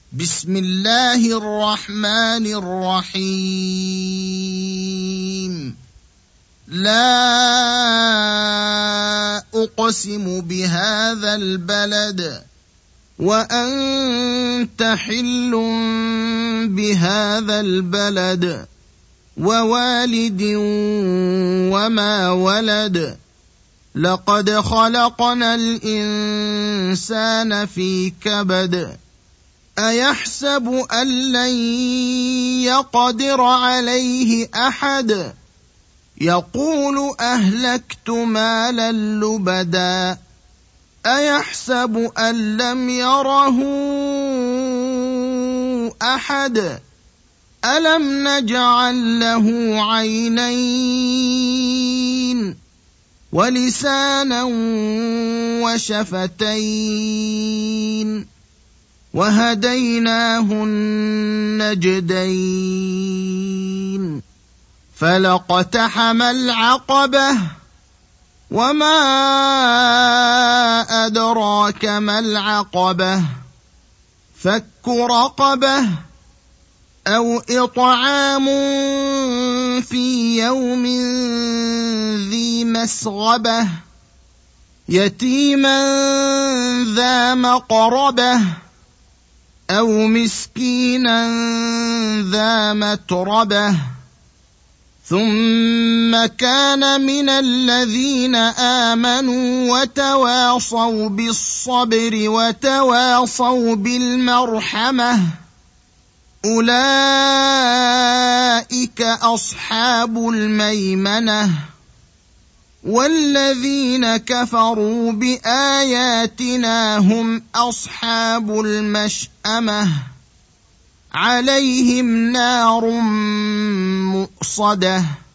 بسم الله الرحمن الرحيم. لا أقسم بهذا البلد وأنت حل بهذا البلد ووالد وما ولد لقد خلقنا الإنسان في كبد أيحسب أن لن يقدر عليه أحد يقول أهلكت مالا لبدا أيحسب أن لم يره أحد ألم نجعل له عينين ولسانا وشفتين وهديناه النجدين فلاقتحم العقبة وما أدراك ما العقبة فك رقبة أو إطعام في يوم ذي مسغبة يتيما ذا مقربة أو مسكينا ذا متربة ثم كان من الذين آمنوا وتواصوا بالصبر وتواصوا بالمرحمة أولئك أصحاب الميمنة والذين كفروا بآياتنا هم أصحاب المشأمة عليهم نار مؤصدة